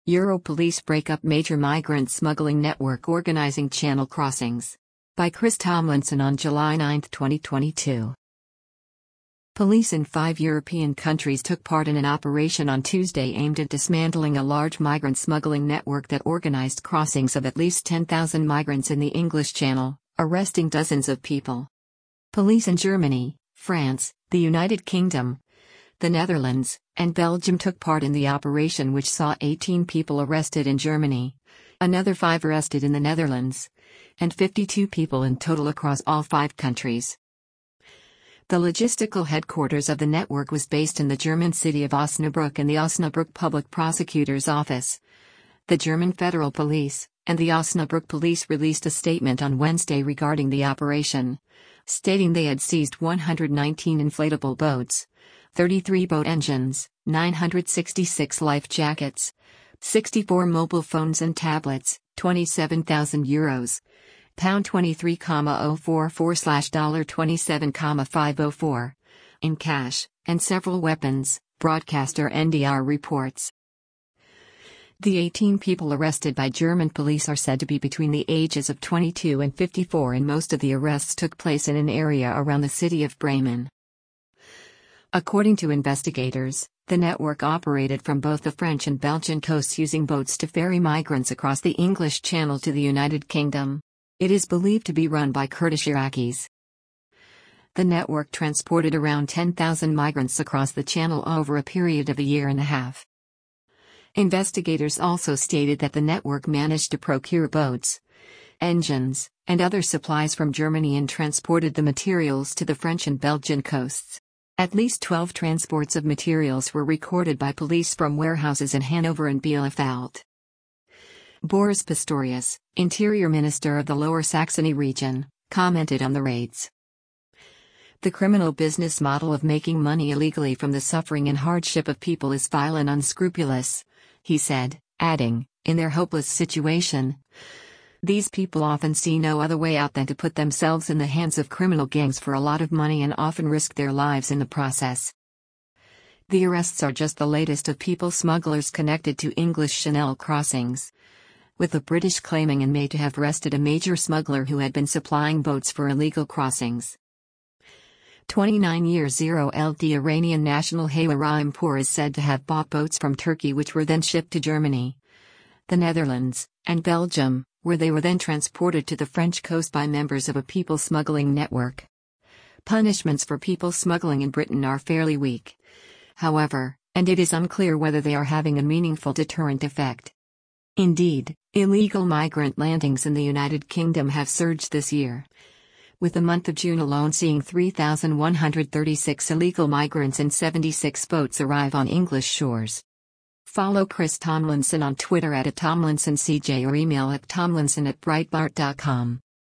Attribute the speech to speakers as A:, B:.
A: Europolice break up major migrant smuggling network organizing channel crossings. By Chris Tomlinson on July 9, 2022. Police in 5 European countries took part in an operation on Tuesday aimed at dismantling a large migrant smuggling network that organized crossings of at least 10,000 migrants in the English Channel, arresting dozens of people. Police in Germany, France, the United Kingdom, the Netherlands, and Belgium took part in the operation, which saw 18 people arrested in Germany, another 5 arrested in the Netherlands, and 52 people in total across all 5 countries. The logistical headquarters of the network was based in the German city of Osnabrück and the Osnabrück Public Prosecutor's Office. The German Federal Police and the Osnabrück Police released a statement on Wednesday regarding the operation, stating they had seized 119 inflatable boats, 33 boat engines, 966 life jackets, 64 mobile phones and tablets, €27,000, pound 23,044/$27,504, in cash, and several weapons, broadcaster NDR reports. The 18 people arrested by German police are said to be between the ages of 22 and 54, and most of the arrests took place in an area around the city of Bremen. According to investigators, the network operated from both the French and Belgian coasts using boats to ferry migrants across the English Channel to the United Kingdom. It is believed to be run by Kurdish Iraqis. The network transported around 10,000 migrants across the Channel over a period of a year and a half. Investigators also stated that the network managed to procure boats, engines, and other supplies from Germany and transported the materials to the French and Belgian coasts. At least 12 transports of materials were recorded by police from warehouses in Hanover and Bielefeld. Boris Pistorius, Interior Minister of the Lower Saxony region, commented on the raids. The criminal business model of making money illegally from the suffering and hardship of people is vile and unscrupulous, he said, adding, in their hopeless situation, these people often see no other way out than to put themselves in the hands of criminal gangs for a lot of money and often risk their lives in the process. The arrests are just the latest of people smugglers connected to English Channel crossings, with the British claiming in May to have arrested a major smuggler who had been supplying boats for illegal crossings. 29-year-old Iranian national Haywa Rahimpour is said to have bought boats from Turkey which were then shipped to Germany, the Netherlands, and Belgium, where they were then transported to the French coast by members of a people smuggling network. Punishments for people smuggling in Britain are fairly weak, however, and it is unclear whether they are having a meaningful deterrent effect. Indeed, illegal migrant landings in the United Kingdom have surged this year, with the month of June alone seeing 3,136 illegal migrants and 76 boats arrive on English shores. Follow Chris Tomlinson on Twitter @TomlinsonCJ or email at tomlinson@breitbart.com.